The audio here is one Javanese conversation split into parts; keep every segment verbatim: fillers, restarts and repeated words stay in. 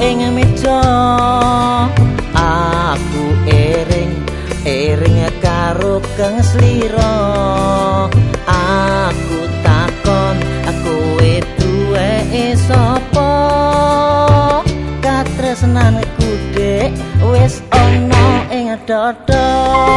ing meja. Aku ering ering karo kang slira. Aku takon aku duwe sapa. Katresnanku dek wis ana ing dada.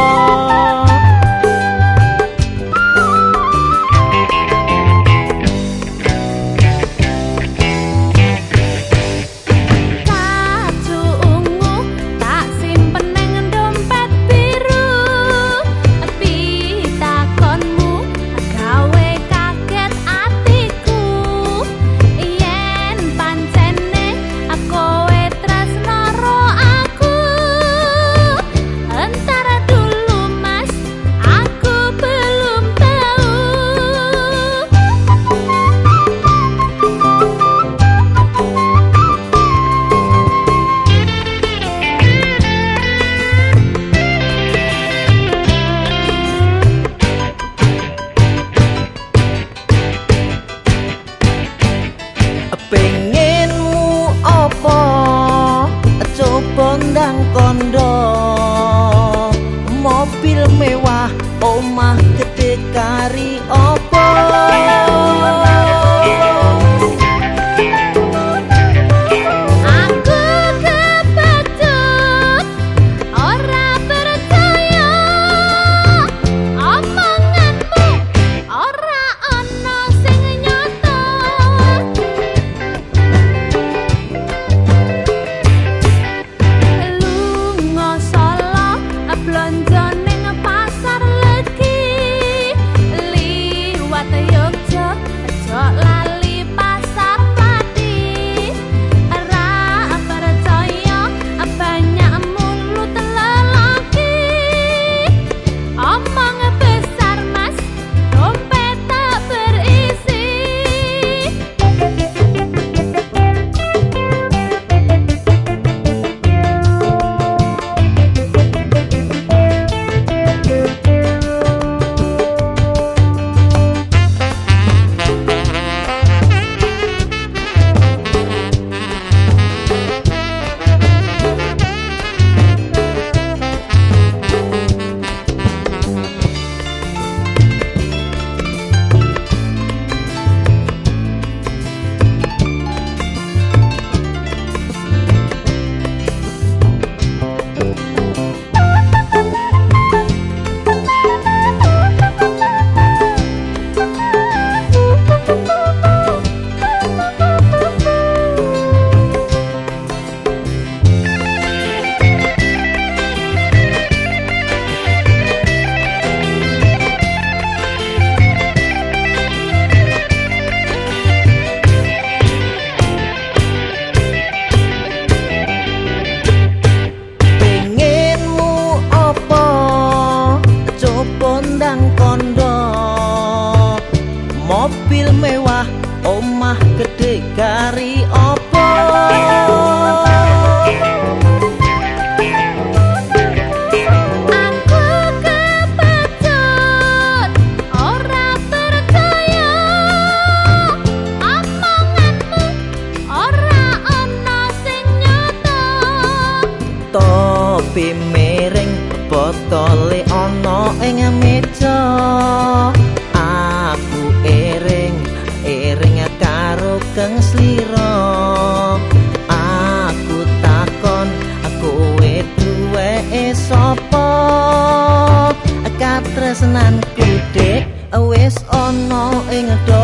Pengenmu apa coba ndang kondo, mobil mewah omah gede kari apa. Aku kepecut ora percaya omonganmu ora ana sing nyata. Blonjo ning pasar legi liwat Yogya aja lali pasar Pati. Ora percaya banyak mulut lelaki omong besar mas dompet tak berisi. Mobil mewah omah gede kari opo. Aku kepecut ora percaya omonganmu ora ana sing nyata. Topi miring botole ana ing meja. Aku ering ering karo kang slira. Aku takon aku duwe sapa. Katresnanku dek wis ana ing